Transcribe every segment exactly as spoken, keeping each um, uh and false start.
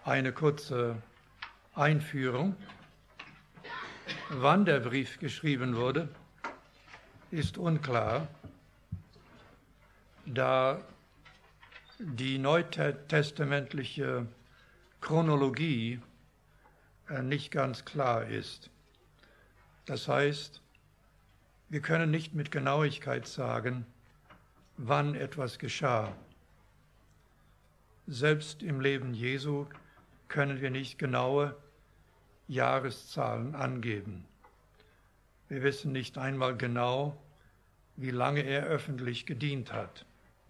Eine kurze Einführung. Wann der Brief geschrieben wurde, ist unklar, da die neutestamentliche Chronologie nicht ganz klar ist. Das heißt, wir können nicht mit Genauigkeit sagen, wann etwas geschah. Selbst im Leben Jesu können wir nicht genaue Jahreszahlen angeben. Wir wissen nicht einmal genau, wie lange er öffentlich gedient hat.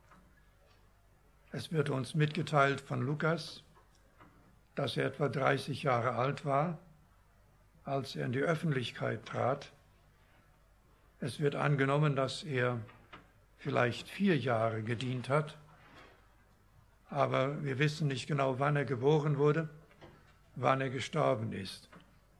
Es wird uns mitgeteilt von Lukas, dass er etwa dreißig Jahre alt war, als er in die Öffentlichkeit trat. Es wird angenommen, dass er vielleicht vier Jahre gedient hat, aber wir wissen nicht genau, wann er geboren wurde, wann er gestorben ist.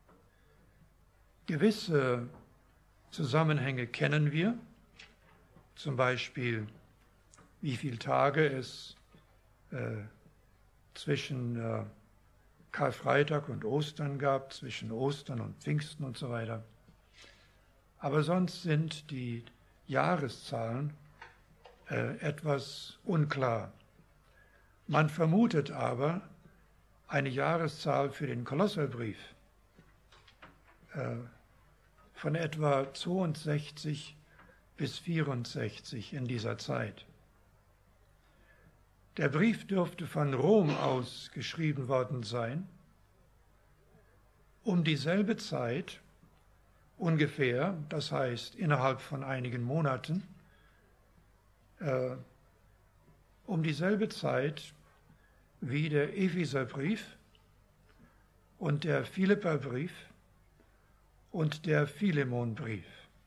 Gewisse Zusammenhänge kennen wir, zum Beispiel, wie viele Tage es äh, zwischen äh, Karfreitag und Ostern gab, zwischen Ostern und Pfingsten und so weiter. Aber sonst sind die Jahreszahlen äh, etwas unklar. Man vermutet aber eine Jahreszahl für den Kolosserbrief äh, von etwa zweiundsechzig bis vierundsechzig in dieser Zeit. Der Brief dürfte von Rom aus geschrieben worden sein, um dieselbe Zeit ungefähr, das heißt innerhalb von einigen Monaten, äh, um dieselbe Zeit wie der Epheserbrief und der Philipperbrief und der Philemonbrief.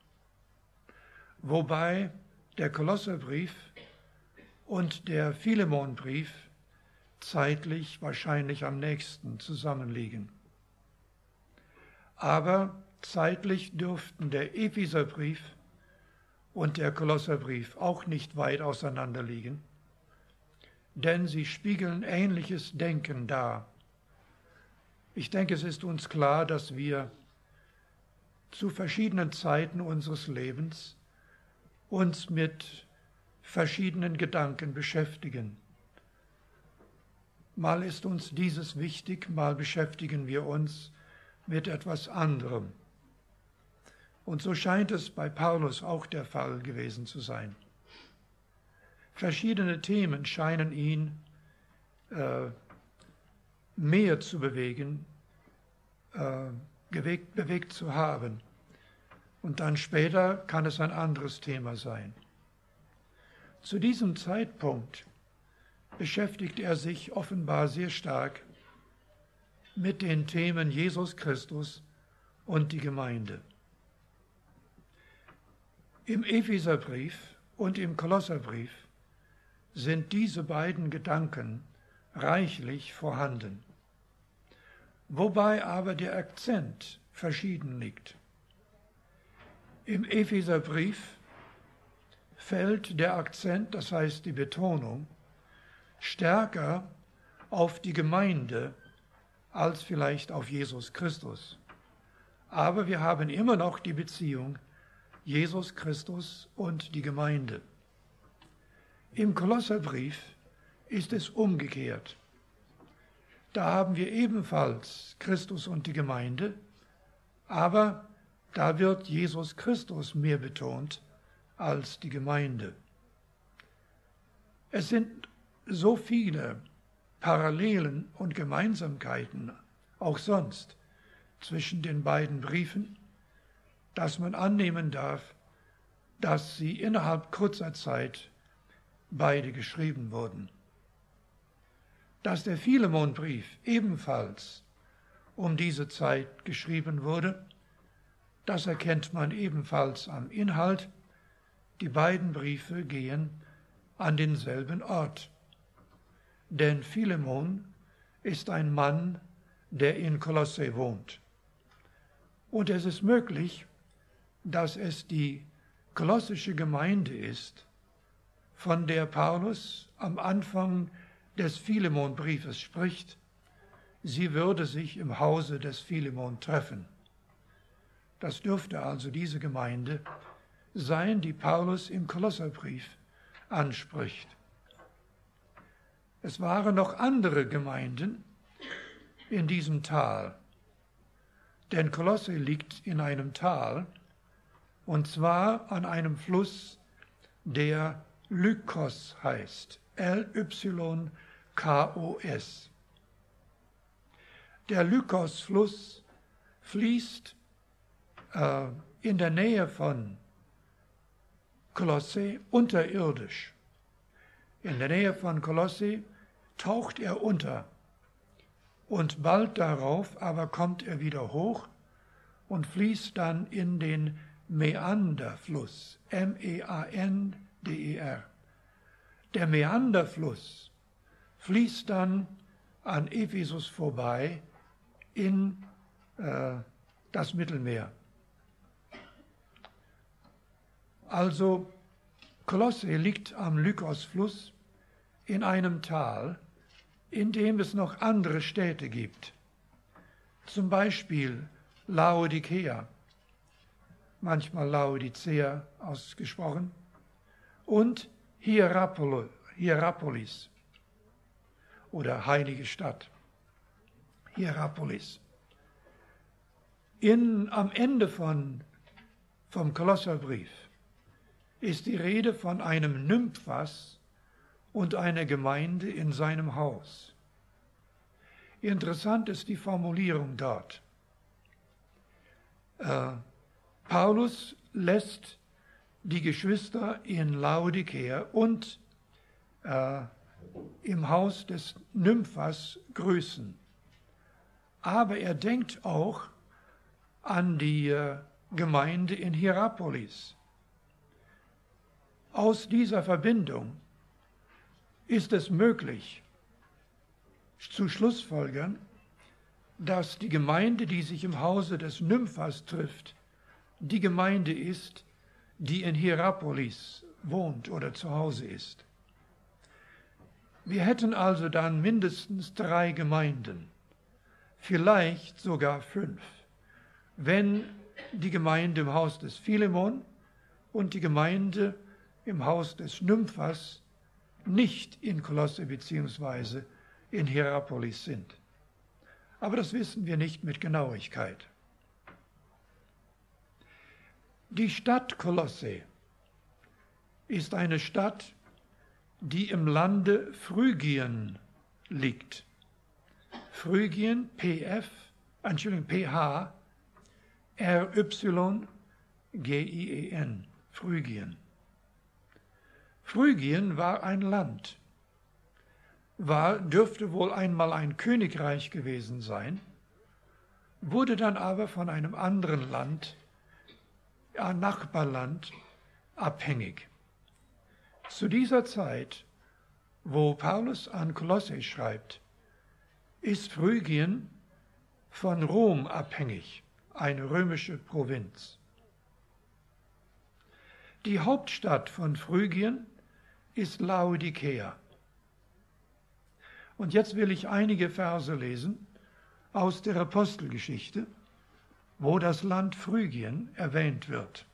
Wobei der Kolosserbrief und der Philemonbrief zeitlich wahrscheinlich am nächsten zusammenliegen. Aber zeitlich dürften der Epheserbrief und der Kolosserbrief auch nicht weit auseinander liegen, denn sie spiegeln ähnliches Denken dar. Ich denke, es ist uns klar, dass wir zu verschiedenen Zeiten unseres Lebens uns mit verschiedenen Gedanken beschäftigen. Mal ist uns dieses wichtig, mal beschäftigen wir uns mit etwas anderem. Und so scheint es bei Paulus auch der Fall gewesen zu sein. Verschiedene Themen scheinen ihn äh, mehr zu bewegen, äh, bewegt, bewegt zu haben. Und dann später kann es ein anderes Thema sein. Zu diesem Zeitpunkt beschäftigt er sich offenbar sehr stark mit den Themen Jesus Christus und die Gemeinde. Im Epheserbrief und im Kolosserbrief sind diese beiden Gedanken reichlich vorhanden, wobei aber der Akzent verschieden liegt. Im Epheserbrief fällt der Akzent, das heißt die Betonung, stärker auf die Gemeinde als vielleicht auf Jesus Christus. Aber wir haben immer noch die Beziehung Jesus Christus und die Gemeinde. Im Kolosserbrief ist es umgekehrt. Da haben wir ebenfalls Christus und die Gemeinde, aber da wird Jesus Christus mehr betont als die Gemeinde. Es sind so viele Parallelen und Gemeinsamkeiten, auch sonst, zwischen den beiden Briefen, dass man annehmen darf, dass sie innerhalb kurzer Zeit beide geschrieben wurden. Dass der Philemonbrief ebenfalls um diese Zeit geschrieben wurde, das erkennt man ebenfalls am Inhalt. Die beiden Briefe gehen an denselben Ort. Denn Philemon ist ein Mann, der in Kolosse wohnt. Und es ist möglich, dass es die kolossische Gemeinde ist, von der Paulus am Anfang des Philemonbriefes spricht, sie würde sich im Hause des Philemon treffen. Das dürfte also diese Gemeinde sein, die Paulus im Kolosserbrief anspricht. Es waren noch andere Gemeinden in diesem Tal, denn Kolosse liegt in einem Tal, und zwar an einem Fluss, der Lykos heißt, L Y K O S. Der Lykos-Fluss fließt äh, in der Nähe von Kolosse unterirdisch. In der Nähe von Kolosse taucht er unter und bald darauf aber kommt er wieder hoch und fließt dann in den Mäanderfluss, M E A N D E R. Der Mäanderfluss fließt dann an Ephesus vorbei in äh, das Mittelmeer. Also Kolosse liegt am Lykos-Fluss in einem Tal, in dem es noch andere Städte gibt. Zum Beispiel Laodicea, manchmal Laodicea ausgesprochen, und Hierapolis oder heilige Stadt, Hierapolis. In, am Ende von, vom Kolosserbrief ist die Rede von einem Nymphas und einer Gemeinde in seinem Haus. Interessant ist die Formulierung dort. Äh, Paulus lässt die Geschwister in Laodicea und äh, im Haus des Nymphas grüßen. Aber er denkt auch an die äh, Gemeinde in Hierapolis. Aus dieser Verbindung ist es möglich zu schlussfolgern, dass die Gemeinde, die sich im Hause des Nymphas trifft, die Gemeinde ist, die in Hierapolis wohnt oder zu Hause ist. Wir hätten also dann mindestens drei Gemeinden, vielleicht sogar fünf, wenn die Gemeinde im Haus des Philemon und die Gemeinde im Haus des Nymphas nicht in Kolosse bzw. in Hierapolis sind. Aber das wissen wir nicht mit Genauigkeit. Die Stadt Kolosse ist eine Stadt, die im Lande Phrygien liegt. Phrygien, P F, Entschuldigung, P H, R Y G I E N, Phrygien. Phrygien war ein Land, war, dürfte wohl einmal ein Königreich gewesen sein, wurde dann aber von einem anderen Land, ein Nachbarland, abhängig. Zu dieser Zeit, wo Paulus an Kolosse schreibt, ist Phrygien von Rom abhängig, eine römische Provinz. Die Hauptstadt von Phrygien ist Laodicea. Und jetzt will ich einige Verse lesen aus der Apostelgeschichte, wo das Land Phrygien erwähnt wird.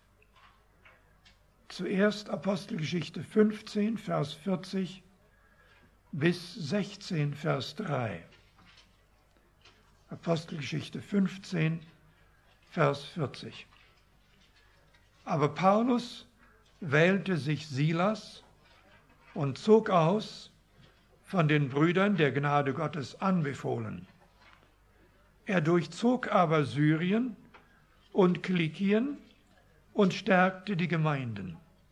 Zuerst Apostelgeschichte fünfzehn, Vers vierzig bis sechzehn, Vers drei. Apostelgeschichte fünfzehn, Vers vierzig. Aber Paulus wählte sich Silas und zog aus, von den Brüdern der Gnade Gottes anbefohlen. Er durchzog aber Syrien und Kilikien und stärkte die Gemeinden.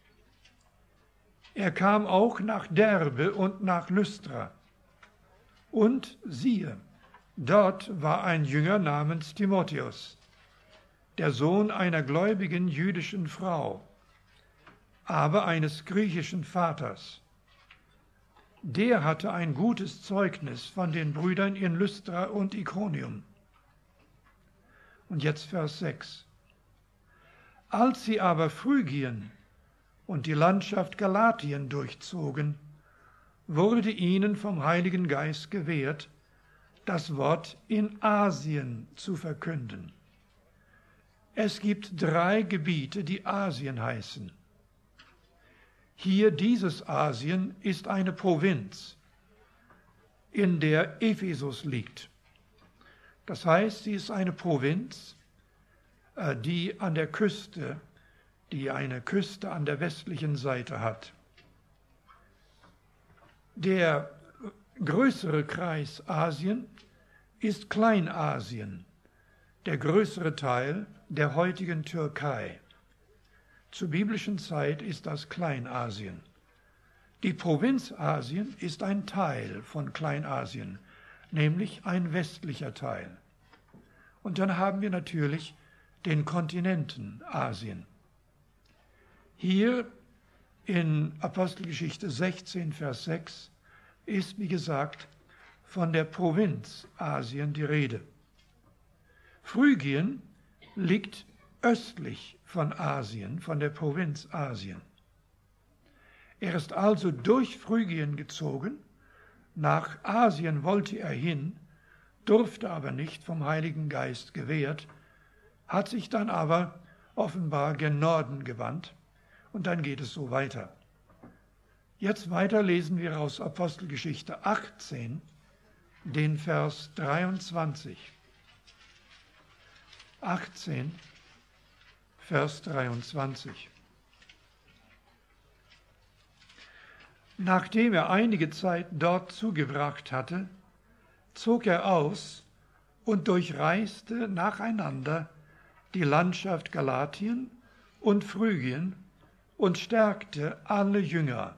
Er kam auch nach Derbe und nach Lystra. Und siehe, dort war ein Jünger namens Timotheus, der Sohn einer gläubigen jüdischen Frau, aber eines griechischen Vaters. Der hatte ein gutes Zeugnis von den Brüdern in Lystra und Ikonium. Und jetzt Vers sechs. Als sie aber Phrygien und die Landschaft Galatien durchzogen, wurde ihnen vom Heiligen Geist gewährt, das Wort in Asien zu verkünden. Es gibt drei Gebiete, die Asien heißen. Hier dieses Asien ist eine Provinz, in der Ephesus liegt. Das heißt, sie ist eine Provinz, die an der Küste, die eine Küste an der westlichen Seite hat. Der größere Kreis Asien ist Kleinasien, der größere Teil der heutigen Türkei. Zur biblischen Zeit ist das Kleinasien. Die Provinz Asien ist ein Teil von Kleinasien, nämlich ein westlicher Teil. Und dann haben wir natürlich den Kontinenten Asien. Hier in Apostelgeschichte sechzehn, Vers sechs ist, wie gesagt, von der Provinz Asien die Rede. Phrygien liegt östlich von Asien, von der Provinz Asien. Er ist also durch Phrygien gezogen, nach Asien wollte er hin, durfte aber nicht, vom Heiligen Geist gewährt, hat sich dann aber offenbar gen Norden gewandt und dann geht es so weiter. Jetzt weiter lesen wir aus Apostelgeschichte achtzehn, den Vers dreiundzwanzig. achtzehn, Vers dreiundzwanzig. Nachdem er einige Zeit dort zugebracht hatte, zog er aus und durchreiste nacheinander die Landschaft Galatien und Phrygien und stärkte alle Jünger.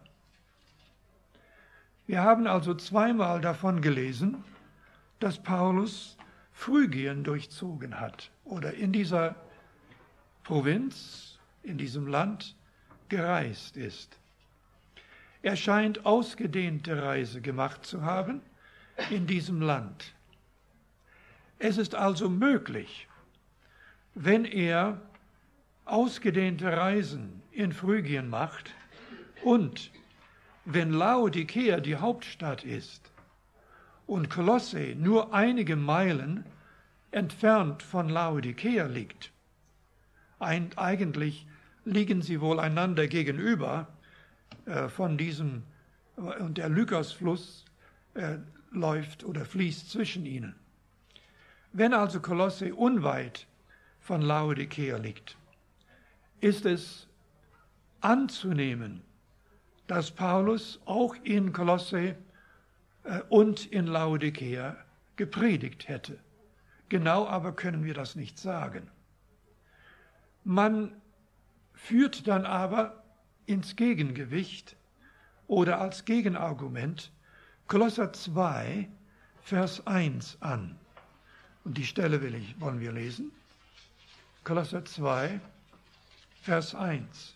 Wir haben also zweimal davon gelesen, dass Paulus Phrygien durchzogen hat oder in dieser Provinz, in diesem Land gereist ist. Er scheint ausgedehnte Reise gemacht zu haben in diesem Land. Es ist also möglich, wenn er ausgedehnte Reisen in Phrygien macht und wenn Laodikea die Hauptstadt ist und Kolosse nur einige Meilen entfernt von Laodikea liegt, ein, eigentlich liegen sie wohl einander gegenüber äh, von diesem, und der Lykosfluss äh, läuft oder fließt zwischen ihnen. Wenn also Kolosse unweit von Laodikea liegt, ist es anzunehmen, dass Paulus auch in Kolosse äh, und in Laodikea gepredigt hätte. Genau aber können wir das nicht sagen. Man führt dann aber ins Gegengewicht oder als Gegenargument Kolosser zwei, Vers eins an. Und die Stelle will ich, wollen wir lesen. Kolosser zwei, Vers eins.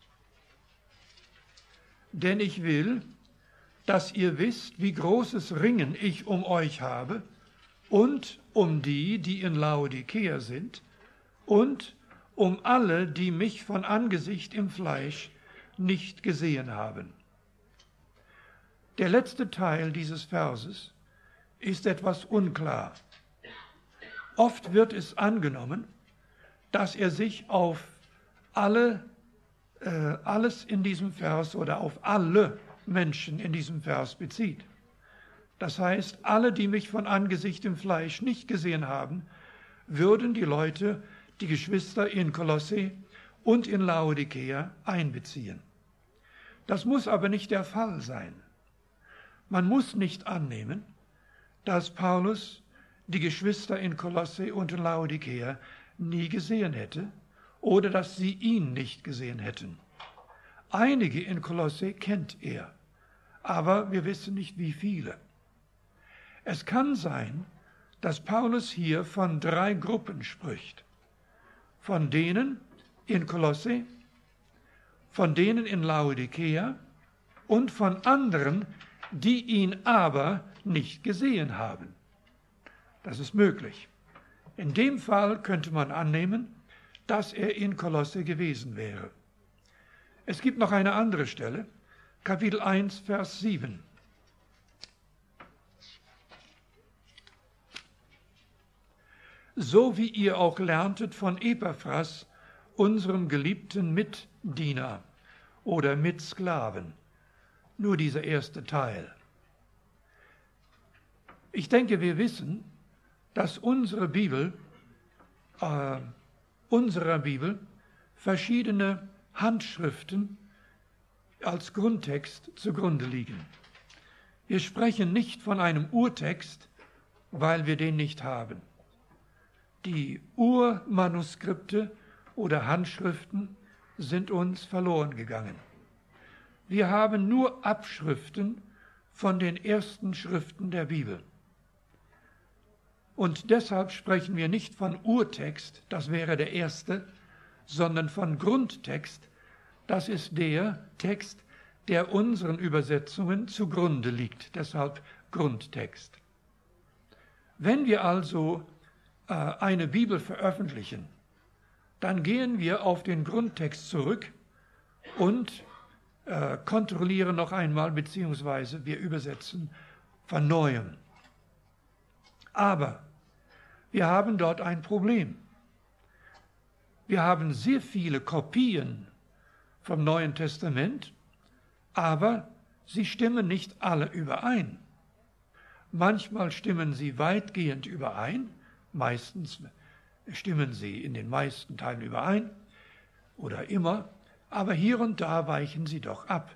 Denn ich will, dass ihr wisst, wie großes Ringen ich um euch habe und um die, die in Laodikea sind, und um alle, die mich von Angesicht im Fleisch nicht gesehen haben. Der letzte Teil dieses Verses ist etwas unklar. Oft wird es angenommen, dass er sich auf alle, äh, alles in diesem Vers oder auf alle Menschen in diesem Vers bezieht. Das heißt, alle, die mich von Angesicht im Fleisch nicht gesehen haben, würden die Leute, die Geschwister in Kolosse und in Laodikea einbeziehen. Das muss aber nicht der Fall sein. Man muss nicht annehmen, dass Paulus die Geschwister in Kolosse und in Laodikea nie gesehen hätte oder dass sie ihn nicht gesehen hätten. Einige in Kolosse kennt er, aber wir wissen nicht, wie viele. Es kann sein, dass Paulus hier von drei Gruppen spricht. Von denen in Kolosse, von denen in Laodikea und von anderen, die ihn aber nicht gesehen haben. Das ist möglich. In dem Fall könnte man annehmen, dass er in Kolosse gewesen wäre. Es gibt noch eine andere Stelle, Kapitel eins, Vers sieben. so wie ihr auch lerntet von Epaphras, unserem geliebten Mitdiener oder Mitsklaven. Nur dieser erste Teil. Ich denke, wir wissen, dass unsere Bibel, äh, unserer Bibel verschiedene Handschriften als Grundtext zugrunde liegen. Wir sprechen nicht von einem Urtext, weil wir den nicht haben. Die Urmanuskripte oder Handschriften sind uns verloren gegangen. Wir haben nur Abschriften von den ersten Schriften der Bibel. Und deshalb sprechen wir nicht von Urtext, das wäre der erste, sondern von Grundtext, das ist der Text, der unseren Übersetzungen zugrunde liegt, deshalb Grundtext. Wenn wir also äh, eine Bibel veröffentlichen, dann gehen wir auf den Grundtext zurück und äh, kontrollieren noch einmal, beziehungsweise wir übersetzen von Neuem. Aber wir haben dort ein Problem. Wir haben sehr viele Kopien vom Neuen Testament, aber sie stimmen nicht alle überein. Manchmal stimmen sie weitgehend überein, meistens stimmen sie in den meisten Teilen überein oder immer, aber hier und da weichen sie doch ab.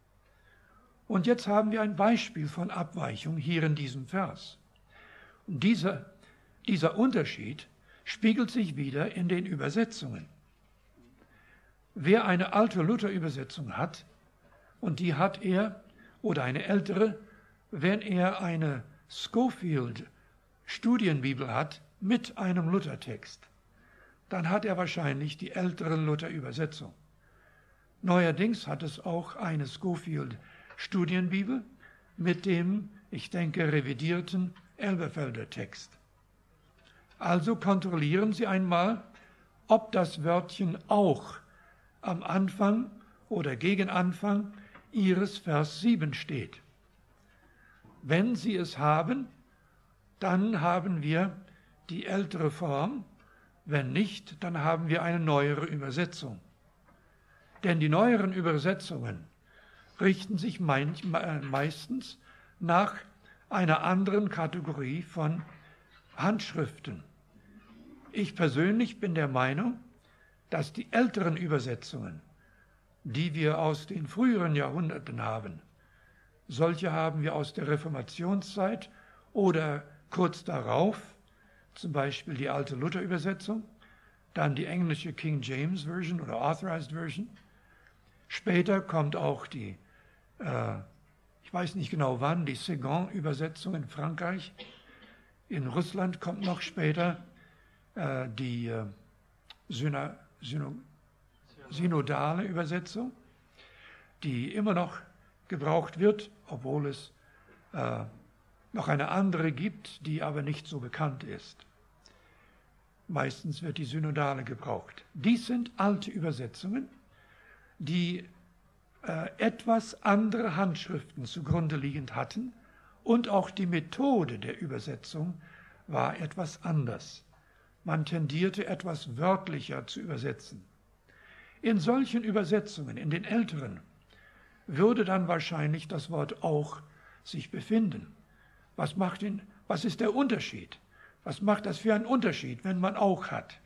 Und jetzt haben wir ein Beispiel von Abweichung hier in diesem Vers. Und dieser, dieser Unterschied spiegelt sich wieder in den Übersetzungen. Wer eine alte Luther-Übersetzung hat, und die hat er, oder eine ältere, wenn er eine Scofield-Studienbibel hat mit einem Luthertext, dann hat er wahrscheinlich die ältere Luther-Übersetzung. Neuerdings hat es auch eine Scofield-Studienbibel mit dem, ich denke, revidierten Elberfelder Text. Also kontrollieren Sie einmal, ob das Wörtchen auch am Anfang oder gegen Anfang Ihres Vers sieben steht. Wenn Sie es haben, dann haben wir die ältere Form, wenn nicht, dann haben wir eine neuere Übersetzung. Denn die neueren Übersetzungen richten sich meistens nach einer anderen Kategorie von Handschriften. Ich persönlich bin der Meinung, dass die älteren Übersetzungen, die wir aus den früheren Jahrhunderten haben, solche haben wir aus der Reformationszeit oder kurz darauf, zum Beispiel die alte Luther-Übersetzung, dann die englische King James Version oder Authorized Version. Später kommt auch die, äh, ich weiß nicht genau wann, die Séguin-Übersetzung in Frankreich. In Russland kommt noch später äh, die äh, Syna, Syno, synodale Übersetzung, die immer noch gebraucht wird, obwohl es äh, noch eine andere gibt, die aber nicht so bekannt ist. Meistens wird die synodale gebraucht. Dies sind alte Übersetzungen, die äh, etwas andere Handschriften zugrunde liegend hatten, und auch die Methode der Übersetzung war etwas anders. Man tendierte etwas wörtlicher zu übersetzen. In solchen Übersetzungen, in den älteren, würde dann wahrscheinlich das Wort auch sich befinden. Was macht den, was ist der Unterschied? Was macht das für einen Unterschied, wenn man auch hat?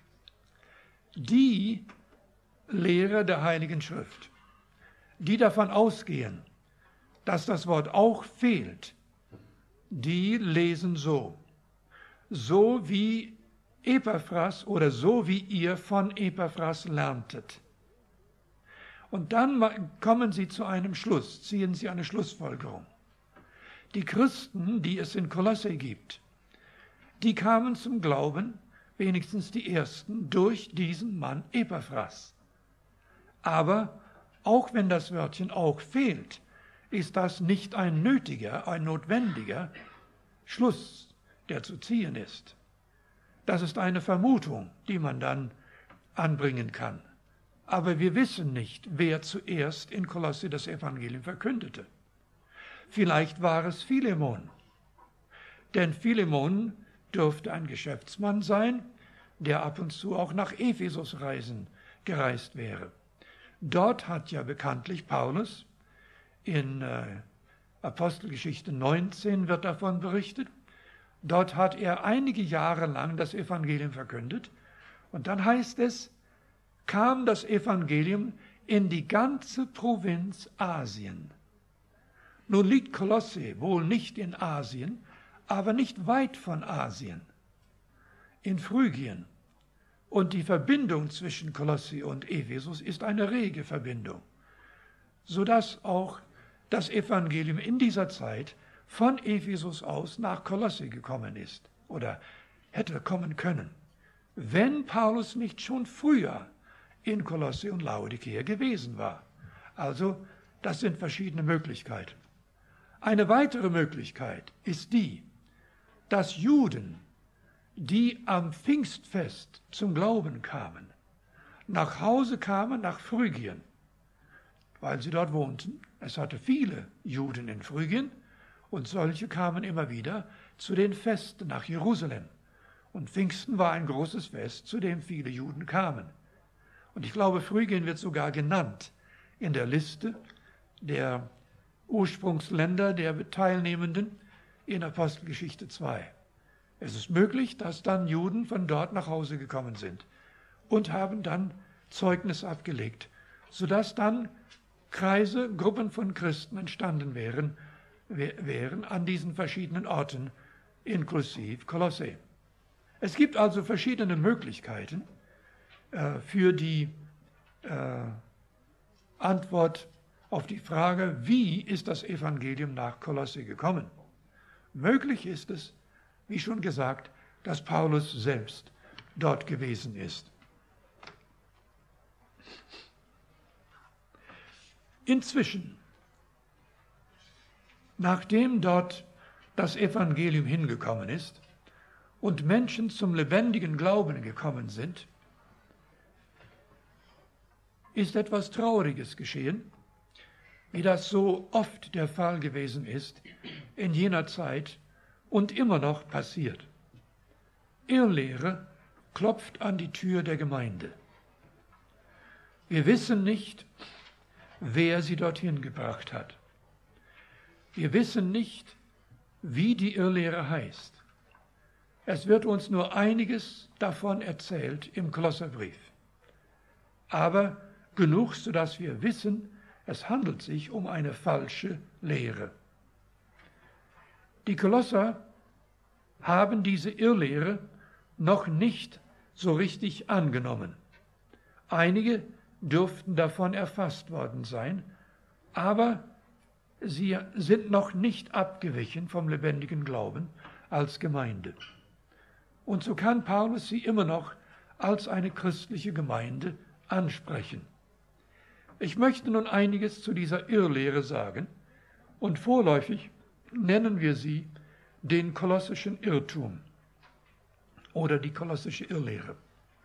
Die Lehrer der Heiligen Schrift, die davon ausgehen, dass das Wort auch fehlt, die lesen so, so wie Epaphras oder so wie ihr von Epaphras lerntet. Und dann kommen sie zu einem Schluss, ziehen sie eine Schlussfolgerung. Die Christen, die es in Kolosse gibt, die kamen zum Glauben, wenigstens die ersten, durch diesen Mann Epaphras. Aber auch wenn das Wörtchen auch fehlt, ist das nicht ein nötiger, ein notwendiger Schluss, der zu ziehen ist. Das ist eine Vermutung, die man dann anbringen kann. Aber wir wissen nicht, wer zuerst in Kolosse das Evangelium verkündete. Vielleicht war es Philemon. Denn Philemon dürfte ein Geschäftsmann sein, der ab und zu auch nach Ephesus reisen, gereist wäre. Dort hat ja bekanntlich Paulus, in äh, Apostelgeschichte neunzehn wird davon berichtet, dort hat er einige Jahre lang das Evangelium verkündet und dann heißt es, kam das Evangelium in die ganze Provinz Asien. Nun liegt Kolosse wohl nicht in Asien, aber nicht weit von Asien, in Phrygien. Und die Verbindung zwischen Kolosse und Ephesus ist eine rege Verbindung, sodass auch das Evangelium in dieser Zeit von Ephesus aus nach Kolosse gekommen ist oder hätte kommen können, wenn Paulus nicht schon früher in Kolosse und Laodicea gewesen war. Also, das sind verschiedene Möglichkeiten. Eine weitere Möglichkeit ist die, dass Juden, die am Pfingstfest zum Glauben kamen, nach Hause kamen nach Phrygien, weil sie dort wohnten. Es hatte viele Juden in Phrygien und solche kamen immer wieder zu den Festen nach Jerusalem. Und Pfingsten war ein großes Fest, zu dem viele Juden kamen. Und ich glaube, Phrygien wird sogar genannt in der Liste der Ursprungsländer der Teilnehmenden in Apostelgeschichte zwei. Es ist möglich, dass dann Juden von dort nach Hause gekommen sind und haben dann Zeugnis abgelegt, sodass dann Kreise, Gruppen von Christen entstanden wären, wären an diesen verschiedenen Orten, inklusive Kolosse. Es gibt also verschiedene Möglichkeiten äh, für die äh, Antwort auf die Frage, wie ist das Evangelium nach Kolosse gekommen? Möglich ist es, wie schon gesagt, dass Paulus selbst dort gewesen ist. Inzwischen, nachdem dort das Evangelium hingekommen ist und Menschen zum lebendigen Glauben gekommen sind, ist etwas Trauriges geschehen, wie das so oft der Fall gewesen ist in jener Zeit und immer noch passiert. Irrlehre klopft an die Tür der Gemeinde. Wir wissen nicht, wer sie dorthin gebracht hat. Wir wissen nicht, wie die Irrlehre heißt. Es wird uns nur einiges davon erzählt im Kolosserbrief. Aber genug, sodass wir wissen, es handelt sich um eine falsche Lehre. Die Kolosser haben diese Irrlehre noch nicht so richtig angenommen. Einige dürften davon erfasst worden sein, aber sie sind noch nicht abgewichen vom lebendigen Glauben als Gemeinde. Und so kann Paulus sie immer noch als eine christliche Gemeinde ansprechen. Ich möchte nun einiges zu dieser Irrlehre sagen und vorläufig nennen wir sie den kolossischen Irrtum oder die kolossische Irrlehre.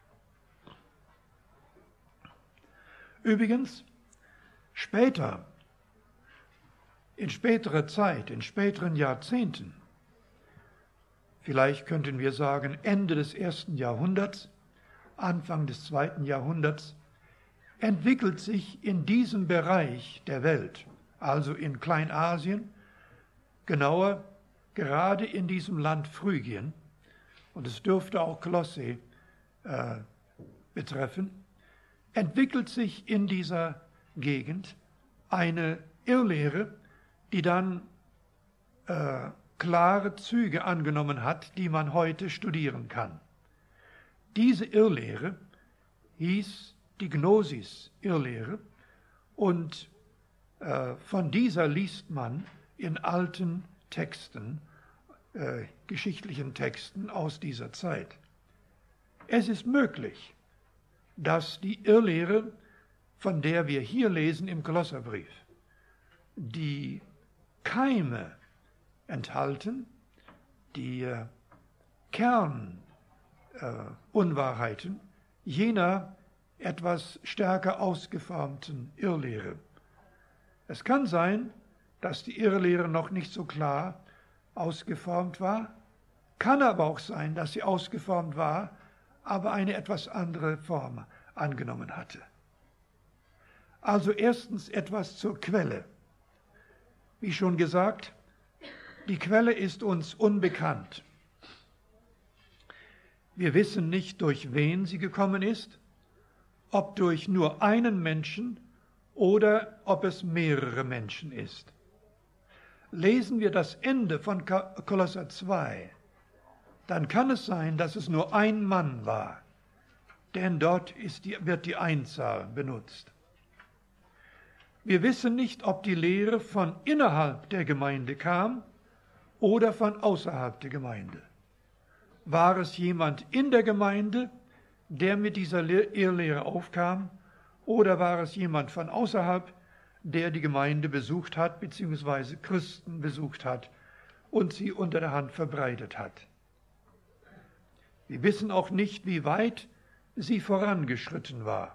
Übrigens, später, in späterer Zeit, in späteren Jahrzehnten, vielleicht könnten wir sagen Ende des ersten Jahrhunderts, Anfang des zweiten Jahrhunderts, entwickelt sich in diesem Bereich der Welt, also in Kleinasien, genauer gerade in diesem Land Phrygien, und es dürfte auch Kolosse äh, betreffen, entwickelt sich in dieser Gegend eine Irrlehre, die dann äh, klare Züge angenommen hat, die man heute studieren kann. Diese Irrlehre hieß die Gnosis-Irrlehre und äh, von dieser liest man in alten Texten, äh, geschichtlichen Texten aus dieser Zeit. Es ist möglich, dass die Irrlehre, von der wir hier lesen im Kolosserbrief, die Keime enthalten, die äh, Kernunwahrheiten äh, jener etwas stärker ausgeformten Irrlehre. Es kann sein, dass die Irrlehre noch nicht so klar ausgeformt war, Kann aber auch sein, dass sie ausgeformt war, aber eine etwas andere Form angenommen hatte. Also erstens etwas zur Quelle. Wie schon gesagt, die Quelle ist uns unbekannt. Wir wissen nicht, durch wen sie gekommen ist, ob durch nur einen Menschen oder ob es mehrere Menschen ist. Lesen wir das Ende von Kolosser zwei, dann kann es sein, dass es nur ein Mann war, denn dort ist die, wird die Einzahl benutzt. Wir wissen nicht, ob die Lehre von innerhalb der Gemeinde kam oder von außerhalb der Gemeinde. War es jemand in der Gemeinde, der mit dieser Irrlehre aufkam, oder war es jemand von außerhalb, der die Gemeinde besucht hat, beziehungsweise Christen besucht hat und sie unter der Hand verbreitet hat? Wir wissen auch nicht, wie weit sie vorangeschritten war.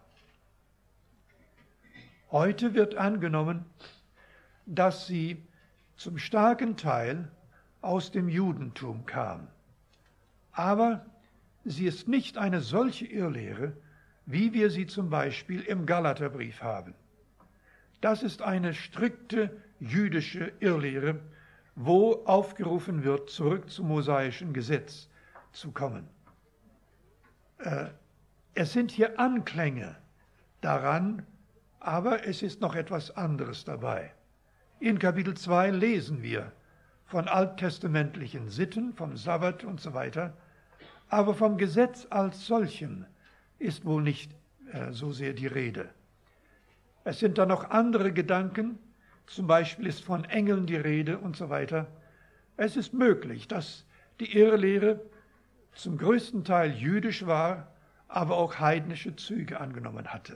Heute wird angenommen, dass sie zum starken Teil aus dem Judentum kam. Aber sie ist nicht eine solche Irrlehre, wie wir sie zum Beispiel im Galaterbrief haben. Das ist eine strikte jüdische Irrlehre, wo aufgerufen wird, zurück zum mosaischen Gesetz zu kommen. Äh, es sind hier Anklänge daran, aber es ist noch etwas anderes dabei. In Kapitel zwei lesen wir von alttestamentlichen Sitten, vom Sabbat und so weiter, aber vom Gesetz als solchem ist wohl nicht äh, so sehr die Rede. Es sind dann noch andere Gedanken, zum Beispiel ist von Engeln die Rede und so weiter. Es ist möglich, dass die Irrlehre zum größten Teil jüdisch war, aber auch heidnische Züge angenommen hatte.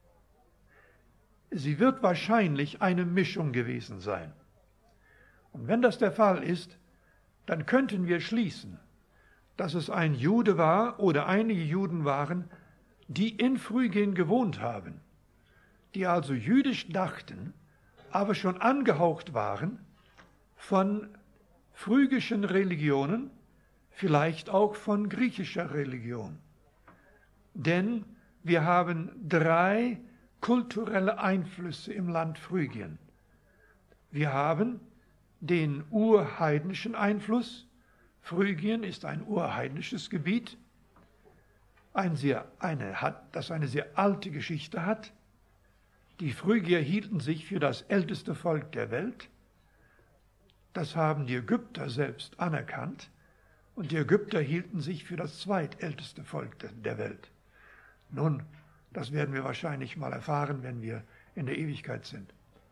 Sie wird wahrscheinlich eine Mischung gewesen sein. Und wenn das der Fall ist, dann könnten wir schließen, dass es ein Jude war oder einige Juden waren, die in Phrygien gewohnt haben, die also jüdisch dachten, aber schon angehaucht waren von phrygischen Religionen, vielleicht auch von griechischer Religion. Denn wir haben drei kulturelle Einflüsse im Land Phrygien. Wir haben den urheidnischen Einfluss. Phrygien ist ein urheidnisches Gebiet, ein sehr, eine, hat, das eine sehr alte Geschichte hat. Die Phrygier hielten sich für das älteste Volk der Welt. Das haben die Ägypter selbst anerkannt. Und die Ägypter hielten sich für das zweitälteste Volk der Welt. Nun, das werden wir wahrscheinlich mal erfahren, wenn wir in der Ewigkeit sind.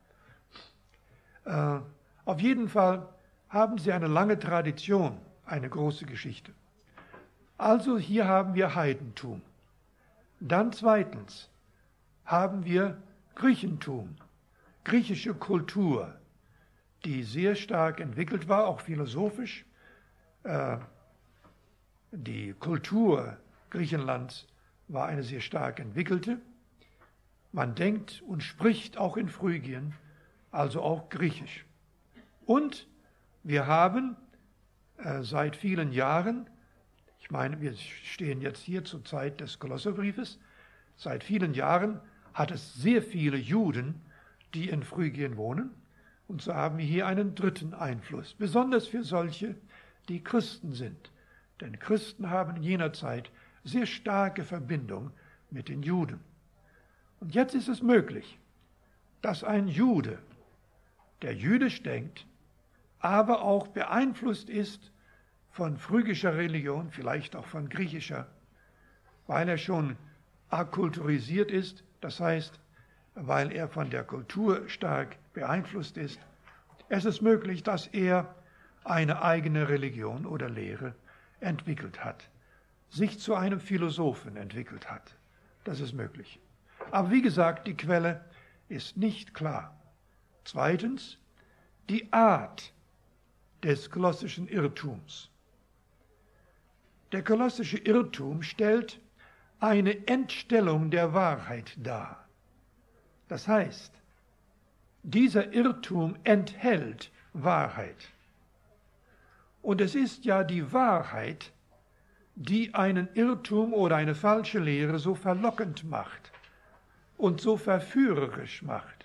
Äh, auf jeden Fall haben sie eine lange Tradition, eine große Geschichte. Also hier haben wir Heidentum. Dann zweitens haben wir Griechentum, griechische Kultur, die sehr stark entwickelt war, auch philosophisch. Äh, die Kultur Griechenlands war eine sehr stark entwickelte. Man denkt und spricht auch in Phrygien, also auch Griechisch. Und wir haben äh, seit vielen Jahren, ich meine, wir stehen jetzt hier zur Zeit des Kolosserbriefes, seit vielen Jahren hat es sehr viele Juden, die in Phrygien wohnen. Und so haben wir hier einen dritten Einfluss, besonders für solche, die Christen sind. Denn Christen haben in jener Zeit sehr starke Verbindung mit den Juden. Und jetzt ist es möglich, dass ein Jude, der jüdisch denkt, aber auch beeinflusst ist von phrygischer Religion, vielleicht auch von griechischer, weil er schon akkulturisiert ist, das heißt, weil er von der Kultur stark beeinflusst ist. Es ist möglich, dass er eine eigene Religion oder Lehre entwickelt hat, sich zu einem Philosophen entwickelt hat. Das ist möglich. Aber wie gesagt, die Quelle ist nicht klar. Zweitens, die Art des kolossischen Irrtums. Der kolossische Irrtum stellt eine Entstellung der Wahrheit dar. Das heißt, dieser Irrtum enthält Wahrheit. Und es ist ja die Wahrheit, die einen Irrtum oder eine falsche Lehre so verlockend macht und so verführerisch macht.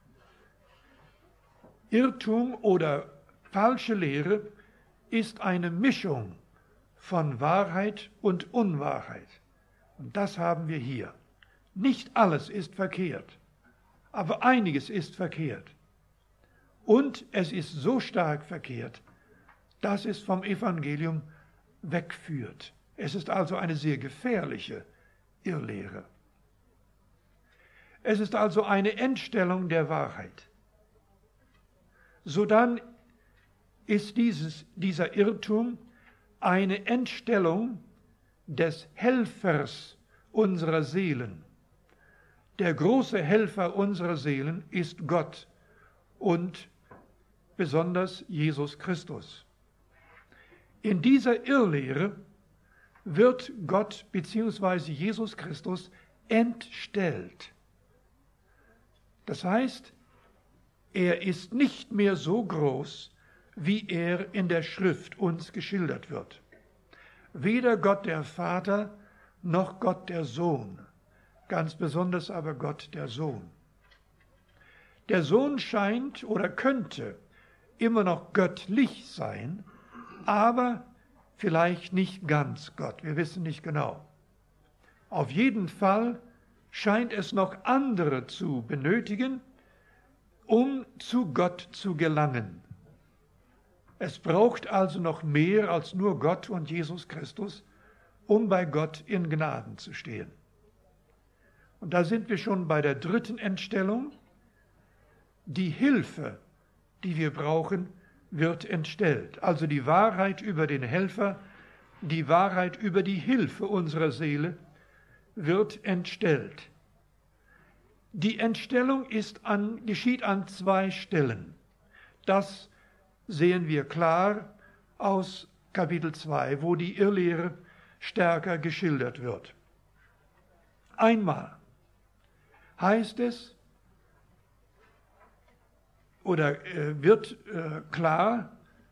Irrtum oder falsche Lehre ist eine Mischung von Wahrheit und Unwahrheit. Und das haben wir hier. Nicht alles ist verkehrt, aber einiges ist verkehrt. Und es ist so stark verkehrt, dass es vom Evangelium wegführt. Es ist also eine sehr gefährliche Irrlehre. Es ist also eine Entstellung der Wahrheit. Sodann ist dieses, dieser Irrtum eine Entstellung des Helfers unserer Seelen. Der große Helfer unserer Seelen ist Gott und besonders Jesus Christus. In dieser Irrlehre wird Gott bzw. Jesus Christus entstellt. Das heißt, er ist nicht mehr so groß, wie er in der Schrift uns geschildert wird. Weder Gott der Vater noch Gott der Sohn, ganz besonders aber Gott der Sohn. Der Sohn scheint oder könnte immer noch göttlich sein, aber vielleicht nicht ganz Gott. Wir wissen nicht genau. Auf jeden Fall scheint es noch andere zu benötigen, um zu Gott zu gelangen. Es braucht also noch mehr als nur Gott und Jesus Christus, um bei Gott in Gnaden zu stehen. Und da sind wir schon bei der dritten Entstellung. Die Hilfe, die wir brauchen, wird entstellt. Also die Wahrheit über den Helfer, die Wahrheit über die Hilfe unserer Seele wird entstellt. Die Entstellung ist an, geschieht an zwei Stellen. Das sehen wir klar aus Kapitel zwei, wo die Irrlehre stärker geschildert wird. Einmal heißt es, oder äh, wird äh, klar,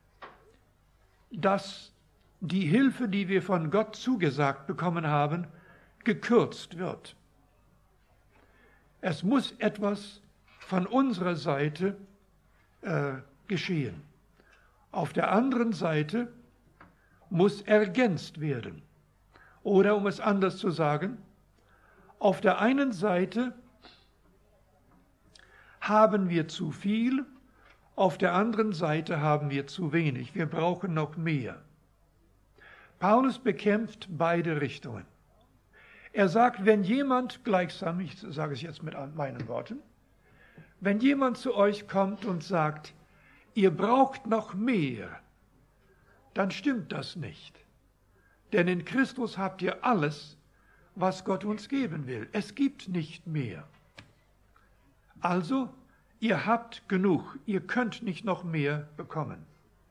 dass die Hilfe, die wir von Gott zugesagt bekommen haben, gekürzt wird. Es muss etwas von unserer Seite äh, geschehen. Auf der anderen Seite muss ergänzt werden. Oder um es anders zu sagen, auf der einen Seite haben wir zu viel, auf der anderen Seite haben wir zu wenig. Wir brauchen noch mehr. Paulus bekämpft beide Richtungen. Er sagt, wenn jemand gleichsam, ich sage es jetzt mit meinen Worten, wenn jemand zu euch kommt und sagt, ihr braucht noch mehr, dann stimmt das nicht. Denn in Christus habt ihr alles, was Gott uns geben will. Es gibt nicht mehr. Also, ihr habt genug, ihr könnt nicht noch mehr bekommen.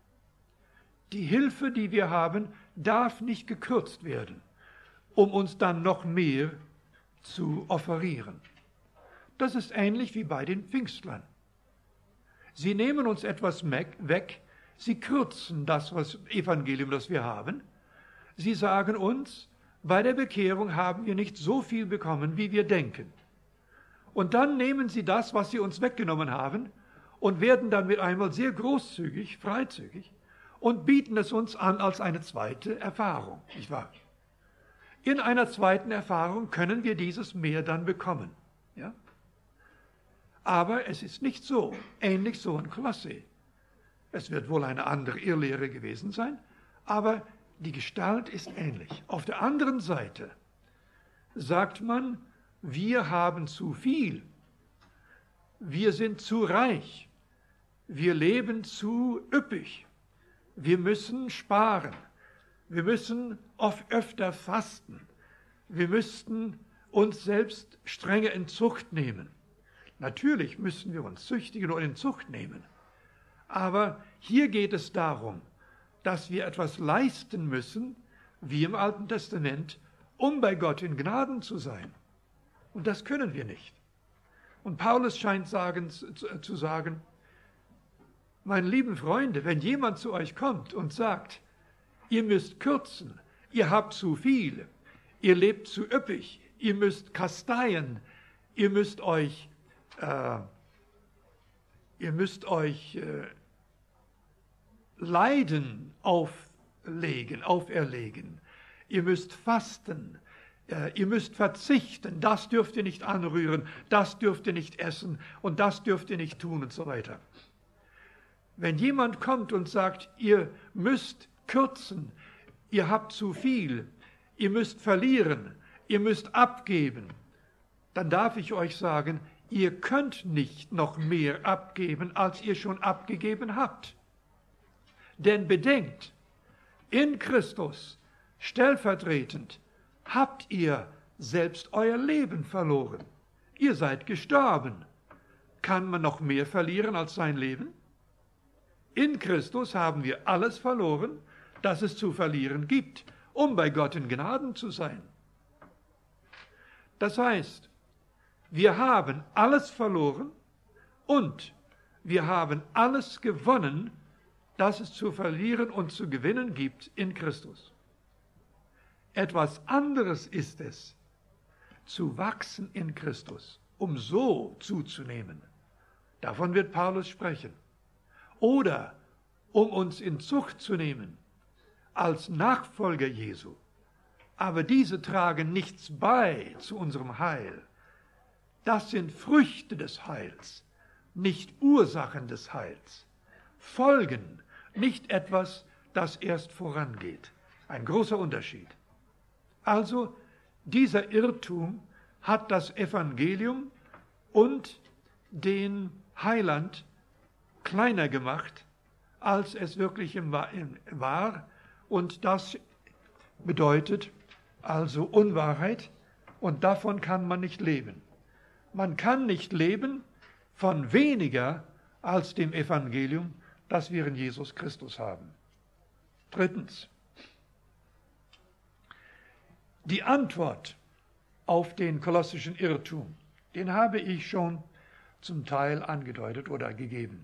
Die Hilfe, die wir haben, darf nicht gekürzt werden, um uns dann noch mehr zu offerieren. Das ist ähnlich wie bei den Pfingstlern. Sie nehmen uns etwas weg, sie kürzen das was Evangelium, das wir haben. Sie sagen uns, bei der Bekehrung haben wir nicht so viel bekommen, wie wir denken. Und dann nehmen sie das, was sie uns weggenommen haben, und werden dann mit einmal sehr großzügig, freizügig und bieten es uns an als eine zweite Erfahrung, nicht wahr? In einer zweiten Erfahrung können wir dieses mehr dann bekommen. Ja? Aber es ist nicht so, ähnlich so in Kolosse. Es wird wohl eine andere Irrlehre gewesen sein, aber die Gestalt ist ähnlich. Auf der anderen Seite sagt man, wir haben zu viel, wir sind zu reich, wir leben zu üppig, wir müssen sparen, wir müssen oft öfter fasten, wir müssten uns selbst strenge in Zucht nehmen. Natürlich müssen wir uns züchtigen und in Zucht nehmen, aber hier geht es darum, dass wir etwas leisten müssen, wie im Alten Testament, um bei Gott in Gnaden zu sein. Und das können wir nicht. Und Paulus scheint sagen, zu sagen, Meine lieben Freunde, wenn jemand zu euch kommt und sagt, ihr müsst kürzen, ihr habt zu viel, ihr lebt zu üppig, ihr müsst kasteien, ihr müsst euch, äh, ihr müsst euch äh, Leiden auflegen, auferlegen, ihr müsst fasten, äh, ihr müsst verzichten, das dürft ihr nicht anrühren, das dürft ihr nicht essen und das dürft ihr nicht tun und so weiter. Wenn jemand kommt und sagt, ihr müsst kürzen, ihr habt zu viel, ihr müsst verlieren, ihr müsst abgeben, dann darf ich euch sagen, ihr könnt nicht noch mehr abgeben, als ihr schon abgegeben habt. Denn bedenkt, in Christus, stellvertretend, habt ihr selbst euer Leben verloren. Ihr seid gestorben. Kann man noch mehr verlieren als sein Leben? In Christus haben wir alles verloren, das es zu verlieren gibt, um bei Gott in Gnaden zu sein. Das heißt, wir haben alles verloren und wir haben alles gewonnen, das es zu verlieren und zu gewinnen gibt in Christus. Etwas anderes ist es, zu wachsen in Christus, um so zuzunehmen. Davon wird Paulus sprechen. Oder um uns in Zucht zu nehmen, als Nachfolger Jesu. Aber diese tragen nichts bei zu unserem Heil. Das sind Früchte des Heils, nicht Ursachen des Heils. Folgen, nicht etwas, das erst vorangeht. Ein großer Unterschied. Also, dieser Irrtum hat das Evangelium und den Heiland kleiner gemacht, als es wirklich war. Und das bedeutet also Unwahrheit und davon kann man nicht leben. Man kann nicht leben von weniger als dem Evangelium, das wir in Jesus Christus haben. Drittens, die Antwort auf den kolossischen Irrtum, den habe ich schon zum Teil angedeutet oder gegeben.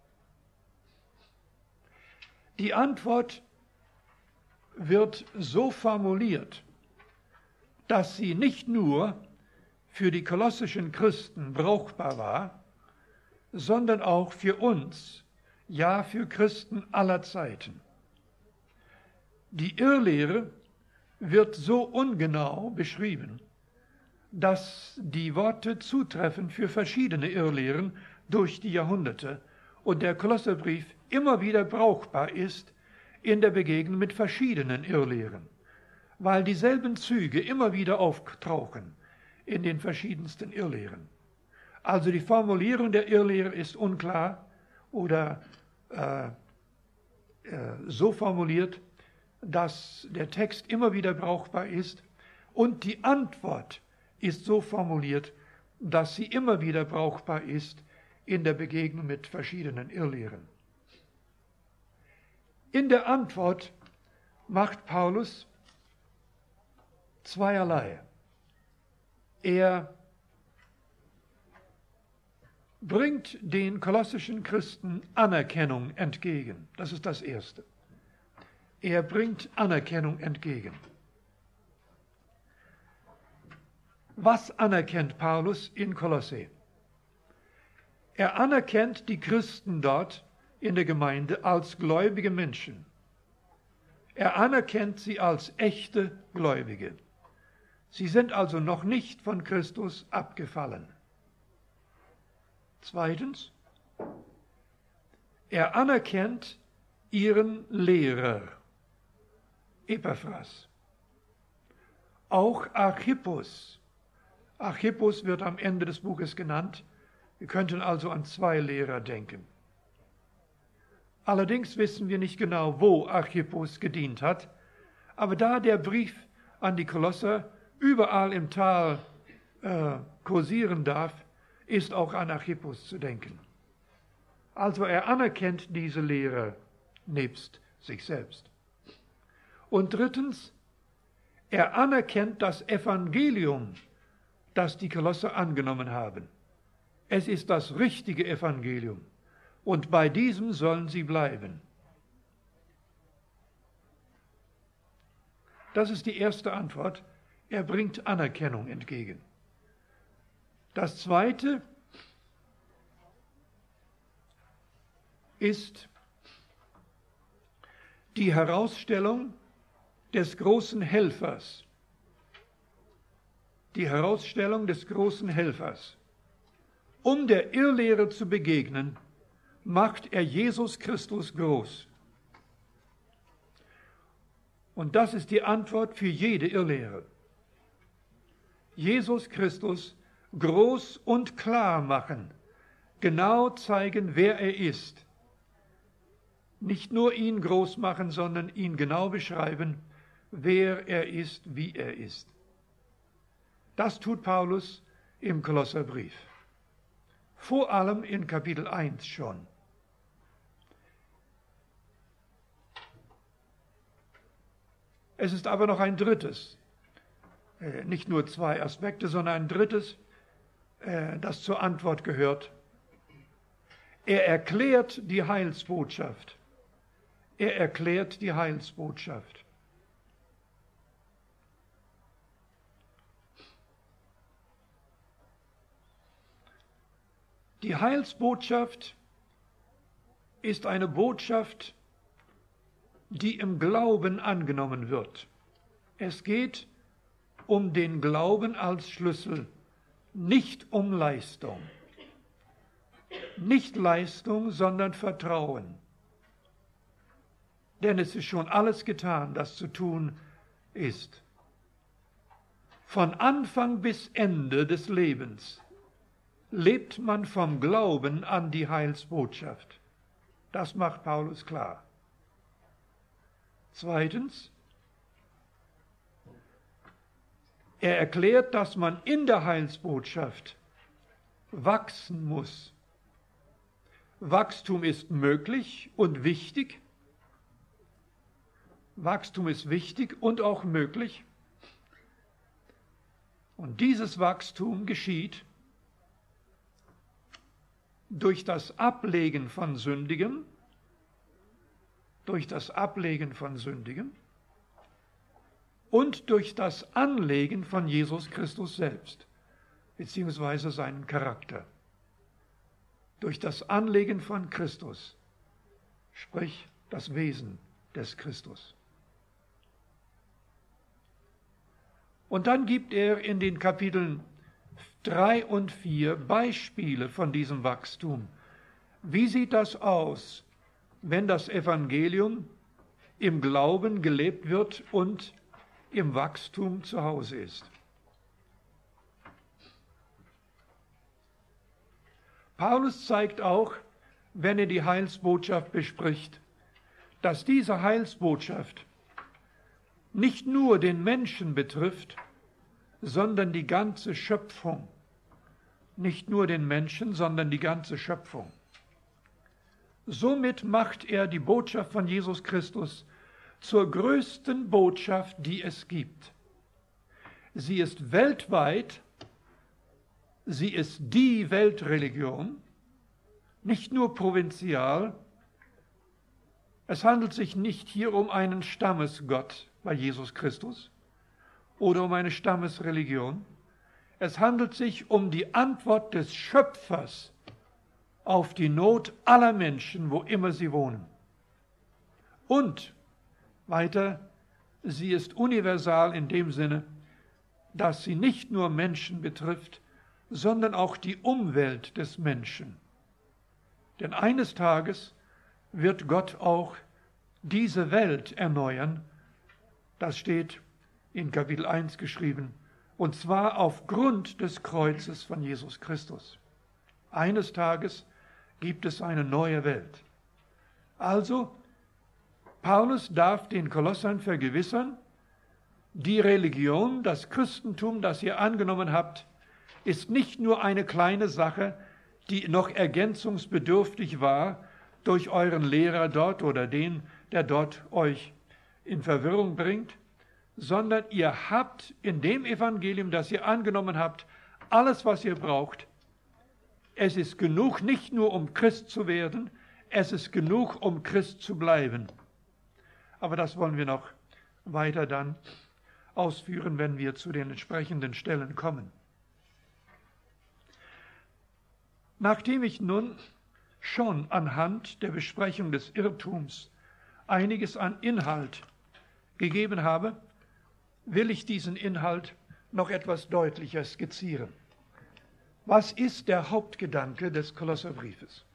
Die Antwort wird so formuliert, dass sie nicht nur für die kolossischen Christen brauchbar war, sondern auch für uns, ja für Christen aller Zeiten. Die Irrlehre wird so ungenau beschrieben, dass die Worte zutreffen für verschiedene Irrlehren durch die Jahrhunderte und der Kolosserbrief immer wieder brauchbar ist in der Begegnung mit verschiedenen Irrlehren, weil dieselben Züge immer wieder auftauchen in den verschiedensten Irrlehren. Also die Formulierung der Irrlehre ist unklar oder äh, äh, so formuliert, dass der Text immer wieder brauchbar ist und die Antwort ist so formuliert, dass sie immer wieder brauchbar ist in der Begegnung mit verschiedenen Irrlehren. In der Antwort macht Paulus zweierlei. Er bringt den kolossischen Christen Anerkennung entgegen. Das ist das Erste. Er bringt Anerkennung entgegen. Was anerkennt Paulus in Kolosse? Er anerkennt die Christen dort in der Gemeinde als gläubige Menschen. Er anerkennt sie als echte Gläubige. Sie sind also noch nicht von Christus abgefallen. Zweitens, er anerkennt ihren Lehrer, Epaphras. Auch Archippus. Archippus wird am Ende des Buches genannt. Wir könnten also an zwei Lehrer denken. Allerdings wissen wir nicht genau, wo Archippus gedient hat, aber da der Brief an die Kolosser überall im Tal äh, kursieren darf, ist auch an Archippus zu denken. Also er anerkennt diese Lehre nebst sich selbst. Und drittens, er anerkennt das Evangelium, das die Kolosser angenommen haben. Es ist das richtige Evangelium. und bei diesem sollen sie bleiben. Das ist die erste Antwort. Er bringt Anerkennung entgegen. Das zweite ist die Herausstellung des großen Helfers. Die Herausstellung des großen Helfers. Um der Irrlehre zu begegnen, macht er Jesus Christus groß. Und das ist die Antwort für jede Irrlehre. Jesus Christus groß und klar machen, genau zeigen, wer er ist. Nicht nur ihn groß machen, sondern ihn genau beschreiben, wer er ist, wie er ist. Das tut Paulus im Kolosserbrief. Vor allem in Kapitel eins schon. Es ist aber noch ein drittes, nicht nur zwei Aspekte, sondern ein drittes, das zur Antwort gehört. Er erklärt die Heilsbotschaft. Er erklärt die Heilsbotschaft. Die Heilsbotschaft ist eine Botschaft, die im Glauben angenommen wird. Es geht um den Glauben als Schlüssel, nicht um Leistung. Nicht Leistung, sondern Vertrauen. Denn es ist schon alles getan, das zu tun ist. Von Anfang bis Ende des Lebens lebt man vom Glauben an die Heilsbotschaft. Das macht Paulus klar. Zweitens, er erklärt, dass man in der Heilsbotschaft wachsen muss. Wachstum ist möglich und wichtig. Wachstum ist wichtig und auch möglich. Und dieses Wachstum geschieht durch das Ablegen von Sündigem, durch das Ablegen von Sündigem und durch das Anlegen von Jesus Christus selbst, beziehungsweise seinen Charakter. Durch das Anlegen von Christus, sprich das Wesen des Christus. Und dann gibt er in den Kapiteln drei und vier Beispiele von diesem Wachstum. Wie sieht das aus, wenn das Evangelium im Glauben gelebt wird und im Wachstum zu Hause ist? Paulus zeigt auch, wenn er die Heilsbotschaft bespricht, dass diese Heilsbotschaft nicht nur den Menschen betrifft, sondern die ganze Schöpfung. Nicht nur den Menschen, sondern die ganze Schöpfung. Somit macht er die Botschaft von Jesus Christus zur größten Botschaft, die es gibt. Sie ist weltweit, sie ist die Weltreligion, nicht nur provinzial. Es handelt sich nicht hier um einen Stammesgott bei Jesus Christus oder um eine Stammesreligion. Es handelt sich um die Antwort des Schöpfers auf die Not aller Menschen, wo immer sie wohnen. Und weiter, sie ist universal in dem Sinne, dass sie nicht nur Menschen betrifft, sondern auch die Umwelt des Menschen. Denn eines Tages wird Gott auch diese Welt erneuern. Das steht in Kapitel eins geschrieben, und zwar aufgrund des Kreuzes von Jesus Christus. Eines Tages gibt es eine neue Welt. Also, Paulus darf den Kolossern vergewissern, die Religion, das Christentum, das ihr angenommen habt, ist nicht nur eine kleine Sache, die noch ergänzungsbedürftig war durch euren Lehrer dort oder den, der dort euch in Verwirrung bringt, sondern ihr habt in dem Evangelium, das ihr angenommen habt, alles, was ihr braucht, Es ist genug, nicht nur um Christ zu werden, es ist genug, um Christ zu bleiben. Aber das wollen wir noch weiter dann ausführen, wenn wir zu den entsprechenden Stellen kommen. Nachdem ich nun schon anhand der Besprechung des Irrtums einiges an Inhalt gegeben habe, will ich diesen Inhalt noch etwas deutlicher skizzieren. Was ist der Hauptgedanke des Kolosserbriefes?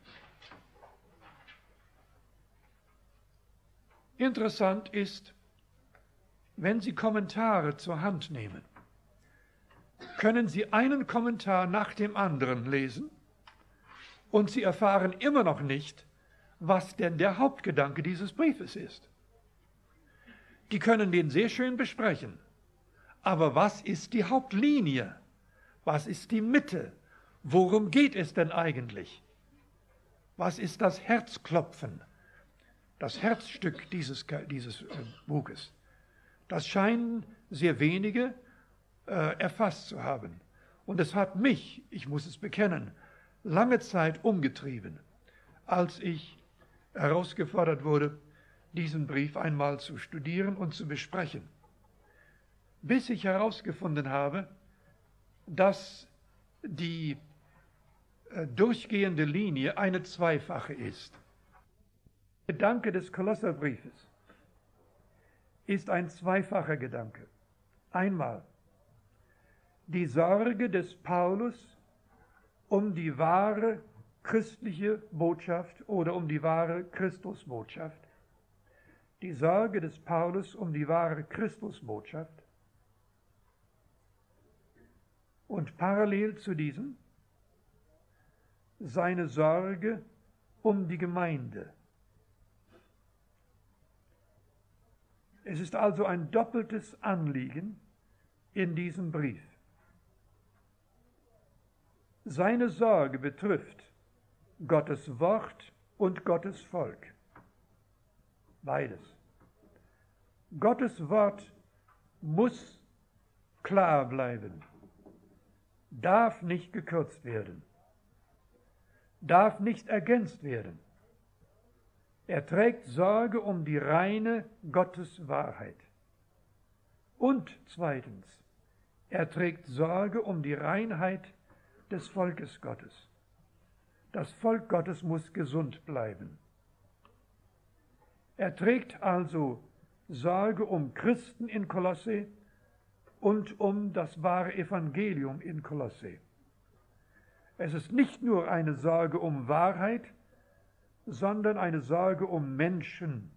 Interessant ist, wenn Sie Kommentare zur Hand nehmen, können Sie einen Kommentar nach dem anderen lesen und Sie erfahren immer noch nicht, was denn der Hauptgedanke dieses Briefes ist. Die können den sehr schön besprechen, aber was ist die Hauptlinie? Was ist die Mitte? Worum geht es denn eigentlich? Was ist das Herzklopfen, das Herzstück dieses, dieses äh, Buches? Das scheinen sehr wenige äh, erfasst zu haben. Und es hat mich, ich muss es bekennen, lange Zeit umgetrieben, als ich herausgefordert wurde, diesen Brief einmal zu studieren und zu besprechen, bis ich herausgefunden habe, dass die äh, durchgehende Linie eine zweifache ist. Der Gedanke des Kolosserbriefes ist ein zweifacher Gedanke. Einmal die Sorge des Paulus um die wahre christliche Botschaft oder um die wahre Christusbotschaft. Die Sorge des Paulus um die wahre Christusbotschaft. Und parallel zu diesem seine Sorge um die Gemeinde. Es ist also ein doppeltes Anliegen in diesem Brief. Seine Sorge betrifft Gottes Wort und Gottes Volk. Beides. Gottes Wort muss klar bleiben, darf nicht gekürzt werden, darf nicht ergänzt werden. Er trägt Sorge um die reine Gotteswahrheit. Und zweitens, er trägt Sorge um die Reinheit des Volkes Gottes. Das Volk Gottes muss gesund bleiben. Er trägt also Sorge um Christen in Kolosse und um das wahre Evangelium in Kolosse. Es ist nicht nur eine Sorge um Wahrheit, sondern eine Sorge um Menschen.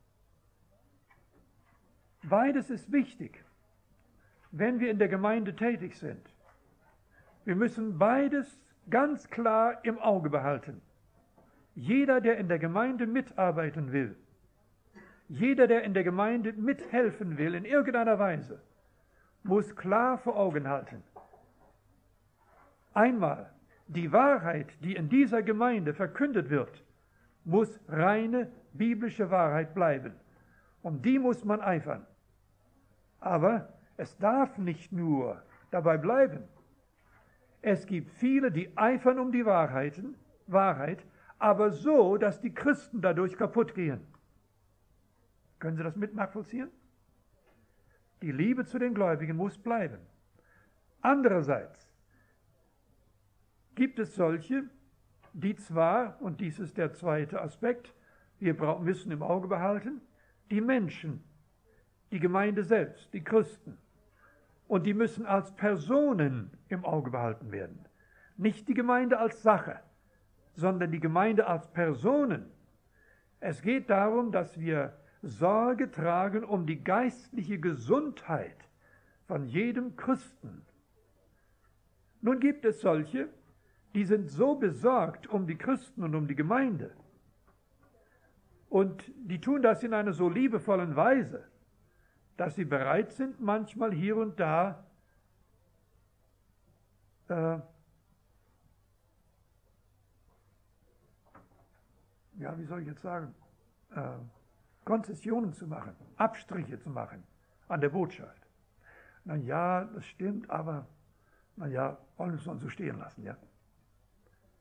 Beides ist wichtig, wenn wir in der Gemeinde tätig sind. Wir müssen beides ganz klar im Auge behalten. Jeder, der in der Gemeinde mitarbeiten will, jeder, der in der Gemeinde mithelfen will, in irgendeiner Weise, muss klar vor Augen halten. Einmal, die Wahrheit, die in dieser Gemeinde verkündet wird, muss reine biblische Wahrheit bleiben. Um die muss man eifern. Aber es darf nicht nur dabei bleiben. Es gibt viele, die eifern um die Wahrheiten, Wahrheit, aber so, dass die Christen dadurch kaputt gehen. Können Sie das mit nachvollziehen? Die Liebe zu den Gläubigen muss bleiben. Andererseits gibt es solche, die zwar, und dies ist der zweite Aspekt, wir müssen im Auge behalten, die Menschen, die Gemeinde selbst, die Christen, und die müssen als Personen im Auge behalten werden. Nicht die Gemeinde als Sache, sondern die Gemeinde als Personen. Es geht darum, dass wir Sorge tragen um die geistliche Gesundheit von jedem Christen. Nun gibt es solche, die sind so besorgt um die Christen und um die Gemeinde. Und die tun das in einer so liebevollen Weise, dass sie bereit sind, manchmal hier und da äh, ja, wie soll ich jetzt sagen, äh, Konzessionen zu machen, Abstriche zu machen an der Botschaft. Na ja, das stimmt, aber na ja, wollen wir es mal so stehen lassen, ja.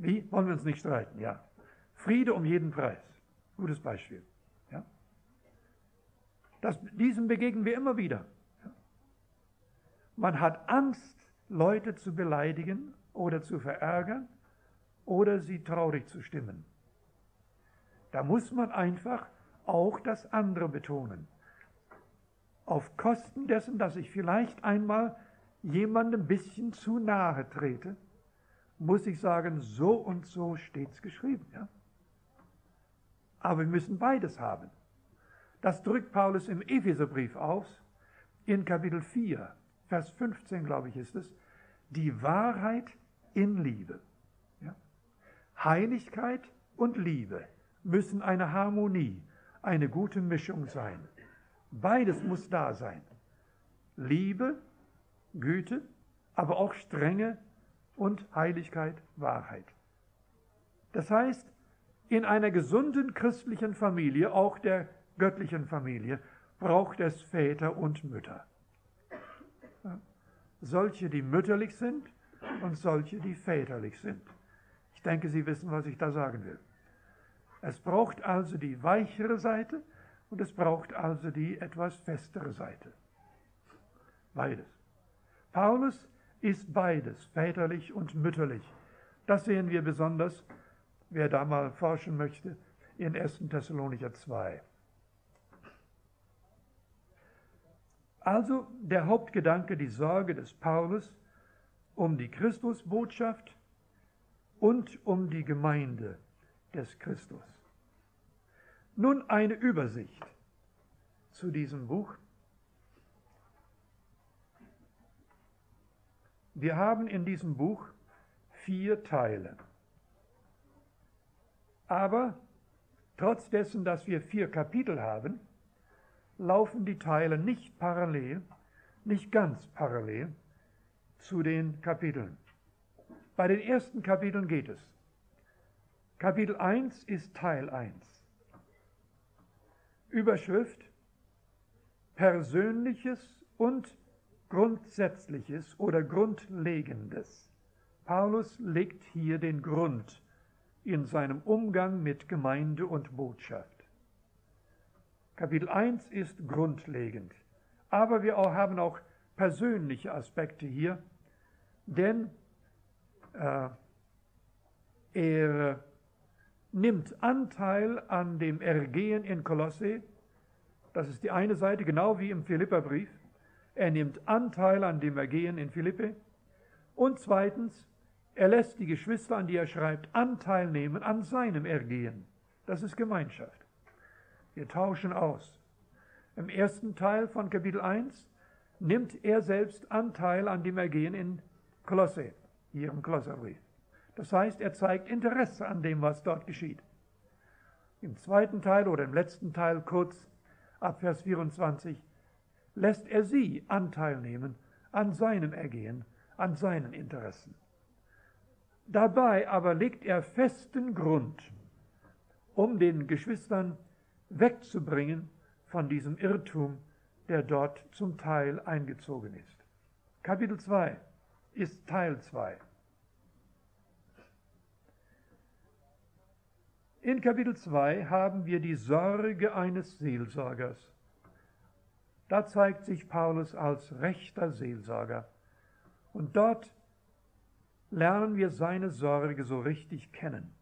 Wie? Wollen wir uns nicht streiten? Ja. Friede um jeden Preis. Gutes Beispiel. Ja. Das, diesem begegnen wir immer wieder. Ja. Man hat Angst, Leute zu beleidigen oder zu verärgern oder sie traurig zu stimmen. Da muss man einfach auch das andere betonen. Auf Kosten dessen, dass ich vielleicht einmal jemandem ein bisschen zu nahe trete, muss ich sagen, so und so steht es geschrieben. Ja? Aber wir müssen beides haben. Das drückt Paulus im Epheserbrief aus, in Kapitel vier, Vers fünfzehn, glaube ich, ist es, die Wahrheit in Liebe. Ja? Heiligkeit und Liebe müssen eine Harmonie, eine gute Mischung sein. Beides muss da sein. Liebe, Güte, aber auch Strenge und Heiligkeit, Wahrheit. Das heißt, in einer gesunden christlichen Familie, auch der göttlichen Familie, braucht es Väter und Mütter. Ja. Solche, die mütterlich sind und solche, die väterlich sind. Ich denke, Sie wissen, was ich da sagen will. Es braucht also die weichere Seite und es braucht also die etwas festere Seite. Beides. Paulus ist beides, väterlich und mütterlich. Das sehen wir besonders, wer da mal forschen möchte, in ersten Thessalonicher zwei. Also der Hauptgedanke, die Sorge des Paulus um die Christusbotschaft und um die Gemeinde des Christus. Nun eine Übersicht zu diesem Buch. Wir haben in diesem Buch vier Teile. Aber trotz dessen, dass wir vier Kapitel haben, laufen die Teile nicht parallel, nicht ganz parallel zu den Kapiteln. Bei den ersten Kapiteln geht es. Kapitel eins ist Teil eins. Überschrift: Persönliches und Grundsätzliches oder Grundlegendes. Paulus legt hier den Grund in seinem Umgang mit Gemeinde und Botschaft. Kapitel eins ist grundlegend, aber wir auch haben auch persönliche Aspekte hier, denn äh, er nimmt Anteil an dem Ergehen in Kolosse. Das ist die eine Seite, genau wie im Philipperbrief. Er nimmt Anteil an dem Ergehen in Philippe. Und zweitens, er lässt die Geschwister, an die er schreibt, Anteil nehmen an seinem Ergehen. Das ist Gemeinschaft. Wir tauschen aus. Im ersten Teil von Kapitel eins nimmt er selbst Anteil an dem Ergehen in Kolosse, hier im Kolosserbrief. Das heißt, er zeigt Interesse an dem, was dort geschieht. Im zweiten Teil oder im letzten Teil, kurz ab Vers vierundzwanzig, lässt er sie Anteil nehmen an seinem Ergehen, an seinen Interessen. Dabei aber legt er festen Grund, um den Geschwistern wegzubringen von diesem Irrtum, der dort zum Teil eingezogen ist. Kapitel zwei ist Teil zwei. In Kapitel zwei haben wir die Sorge eines Seelsorgers. Da zeigt sich Paulus als rechter Seelsorger. Und dort lernen wir seine Sorge so richtig kennen.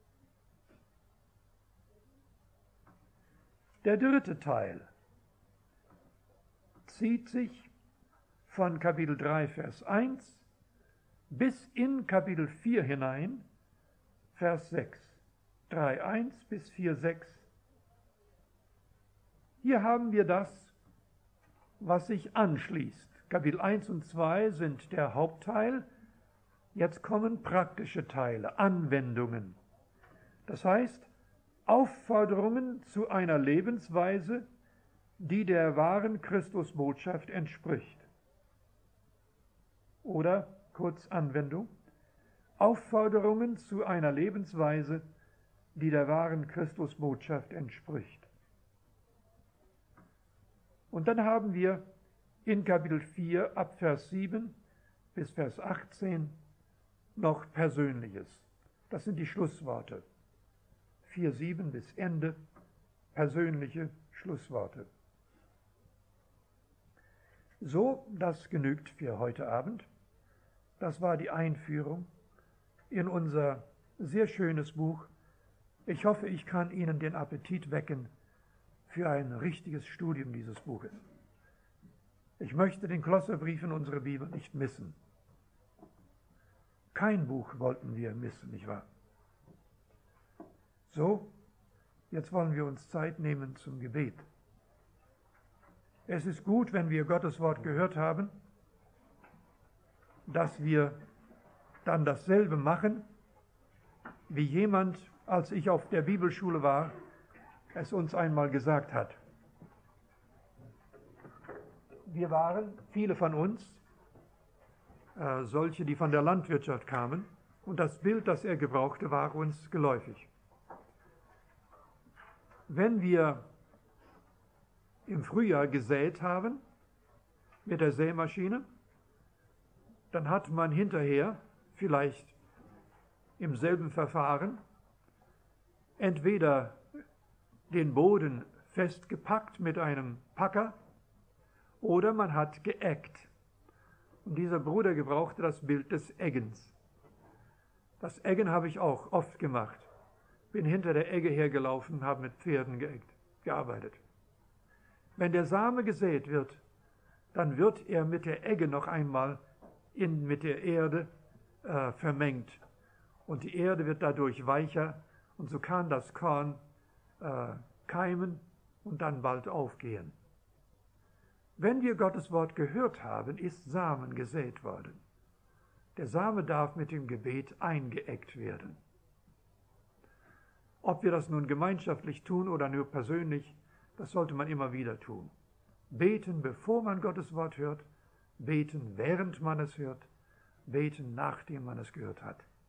Der dritte Teil zieht sich von Kapitel drei, Vers eins bis in Kapitel vier hinein, Vers sechs. drei, eins bis vier, sechs. Hier haben wir das, was sich anschließt. Kapitel eins und zwei sind der Hauptteil. Jetzt kommen praktische Teile, Anwendungen. Das heißt, Aufforderungen zu einer Lebensweise, die der wahren Christusbotschaft entspricht. Oder, kurz Anwendung, Aufforderungen zu einer Lebensweise, die der wahren Christusbotschaft entspricht. Und dann haben wir in Kapitel vier ab Vers sieben bis Vers achtzehn noch Persönliches. Das sind die Schlussworte. vier sieben bis Ende, persönliche Schlussworte. So, das genügt für heute Abend. Das war die Einführung in unser sehr schönes Buch. Ich hoffe, ich kann Ihnen den Appetit wecken für ein richtiges Studium dieses Buches. Ich möchte den Kolosserbrief in unserer Bibel nicht missen. Kein Buch wollten wir missen, nicht wahr? So, jetzt wollen wir uns Zeit nehmen zum Gebet. Es ist gut, wenn wir Gottes Wort gehört haben, dass wir dann dasselbe machen, wie jemand, als ich auf der Bibelschule war, es uns einmal gesagt hat. Wir waren, viele von uns, äh, solche, die von der Landwirtschaft kamen, und das Bild, das er gebrauchte, war uns geläufig. Wenn wir im Frühjahr gesät haben mit der Sämaschine, dann hat man hinterher vielleicht im selben Verfahren entweder den Boden festgepackt mit einem Packer oder man hat geeggt. Und dieser Bruder gebrauchte das Bild des Eggens. Das Eggen habe ich auch oft gemacht. Bin hinter der Egge hergelaufen, habe mit Pferden geeggt, gearbeitet. Wenn der Same gesät wird, dann wird er mit der Egge noch einmal in, mit der Erde äh, vermengt. Und die Erde wird dadurch weicher und so kann das Korn äh, keimen und dann bald aufgehen. Wenn wir Gottes Wort gehört haben, ist Samen gesät worden. Der Same darf mit dem Gebet eingeeggt werden. Ob wir das nun gemeinschaftlich tun oder nur persönlich, das sollte man immer wieder tun. Beten, bevor man Gottes Wort hört, beten, während man es hört, beten, nachdem man es gehört hat.